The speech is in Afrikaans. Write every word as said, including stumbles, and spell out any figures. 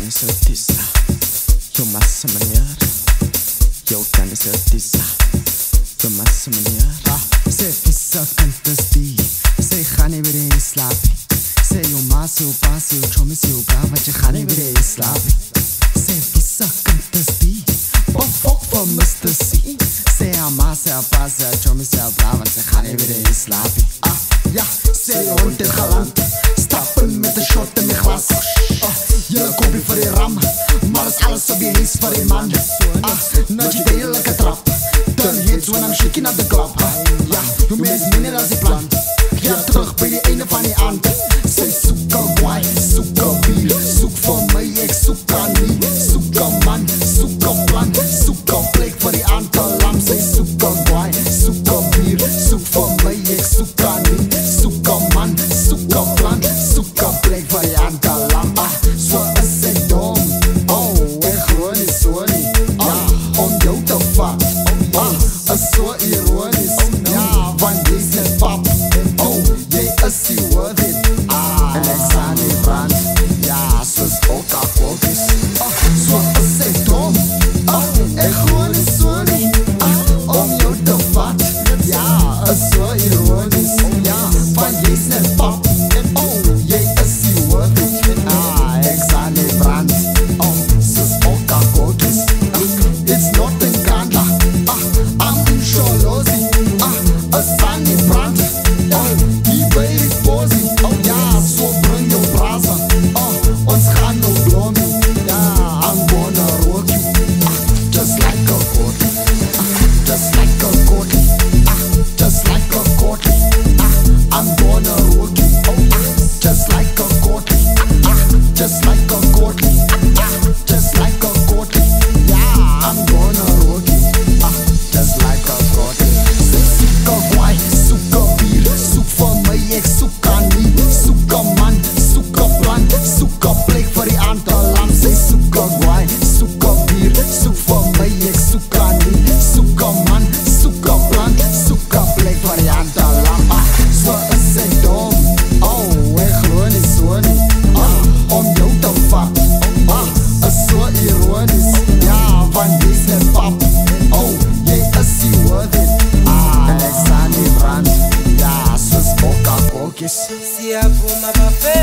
is artista. Yo massa manier. Yo kan is artista. Yo massa manier. Say pizza kantas die. Say gaan nie weer eens slaap. Say jou ma se jou pa se jou chommy se jou bra wat jy gaan nie weer eens slaap. Say pizza kantas die. Pop pop for mister C. Say haar ma se haar pa se haar chommy se haar bra wat jy gaan nie weer eens slaap. Ah ja, say jou hond het geland. Stappen met 'n shot in my glas. Ah, julle kopie vir die ram. Maar is alles op die huis vir die man. Ah, nou jy deel like a trap. Turn heads when I'm shaking at the club. Ja, you made minute as die plan. Ja, terug by die einde van die aand. Sy soek al boy, soek al bier. Soek vir my, ek soek al nie. Soek al man, soek al plan. Soek al plek vir die aantal lam. Sy soek al boy, soek al bier. Soek vir my, ek soek al nie. Soek al man, soek al plan. Soek al plek vir die aantal lam. Ah, so is sy dom. Oh, ek gewoon nie so nie. Ja, om jou te vat. Ah, is so ironisch. Ja, want jy is net pap. Oh, jy is die worth it. Ah, en ek staan die brand. Ja, soos ook al kokkies. Ah, so is sy dom. Ah, ek gewoon nie so nie. Ah, om jou te vat. Ja, is so ironisch. Ja, want jy is net pap. Oh, jy is die worth it. Ah, ek staan die brand. Oh, soos ook al kokkies. It's not in Ghana. Ah, I'm in Sholozi. Ah, a sunny brand. Oh, die baby posy. Oh ja, so bring jou brasa. Oh, ons gaan nou blomi. Ja, I'm gonna rock you. Ah, just like a courtly. Ah, just like a courtly. Ah, just like a courtly. Ah, I'm gonna rock you. Oh, ah, just like a courtly. Ah, just like a courtly. Ah, just like a courtly. Yeah, I'm gonna rock you. Ah, just like a courtly. Say soek al boy, soek al bier. Soek vir my, ek soek al nie. Soek al man, soek al plan. Soek al plek vir die aantal lam. Say soek al boy, soek al bier. Soek vir my, ek soek al nie. Soek al man, soek al plan. Soek al plek vir die aantal lam. Ah, so is sy dom. Oh, ek glo nie so nie. Ah, om jou te vat. Ah, is so ironisch. Ja, want jy is net pap. Oh, jy is die worth it. Ah, en ek staan die brand. Ja, soos ook al kokkies. Siyavuma bafe